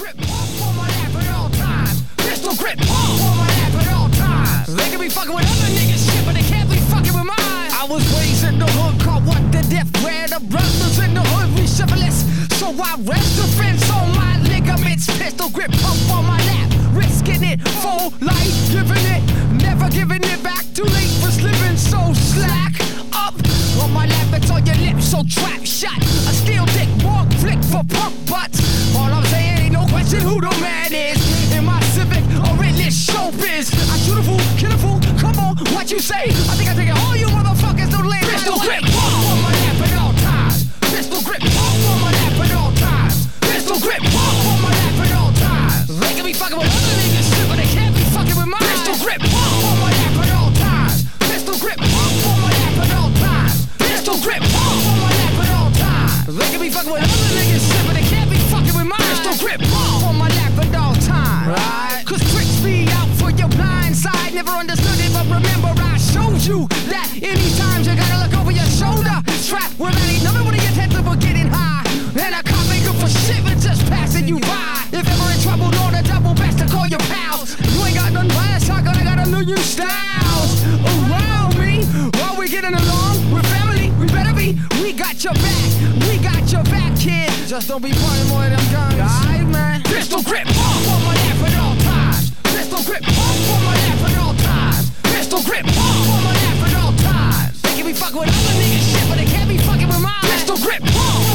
grip pump on my lap at all times. Pistol grip pump on my lap at all times. They can be fucking with other niggas shit, but they can't be fucking with mine. I was raised in the hood, called what the death, where the brothers in the hood we chivalrous. So I rest the fence on my ligaments. Pistol grip pump on my lap, risking it for life, giving it, never giving it back. Too late for slipping, so slack up on my lap. It's on your lips, so trap shot. A steel dick, walk flick for pump butts. All I'm saying ain't no question who the man is. In my Civic or in this showbiz, I shoot a fool, kill a fool. Come on, what you say? I think I take it all you motherfuckers don't land. Pistol grip pump on my lap at all times. Pistol grip pump on my lap at all times. Pistol grip pump on my lap at all times. They can be fucking with other niggas shit, but they can't be fucking with mine. Pistol grip pump on my lap at all times. Pistol grip pump on my lap at all times. Pistol grip pump on my lap at all times. They can be fucking with other niggas shit, but they can't be fucking with mine. Pistol grip pump on my lap at all times. Right? Cause tricks be out for your blind side. Never understood it, but remember I showed you that anytime you gotta look over your shoulder. Strap where that ain't nothing with your head for getting high. And a cop ain't good for shit, but just passing you by. If ever in trouble, know the double best to call your pals. You ain't got none glass, shotgun, I got a million styles around me. While we getting along with family, we better be. We got your back, kid. Just don't be pointing more of them guns. Alright, man. Pistol grip pump on my lap at all times. Pistol grip pump on my lap at all times. Pistol grip pump on my lap at all times. They can be fucking with other niggas shit, but they can't be fucking with mine. Pistol grip pump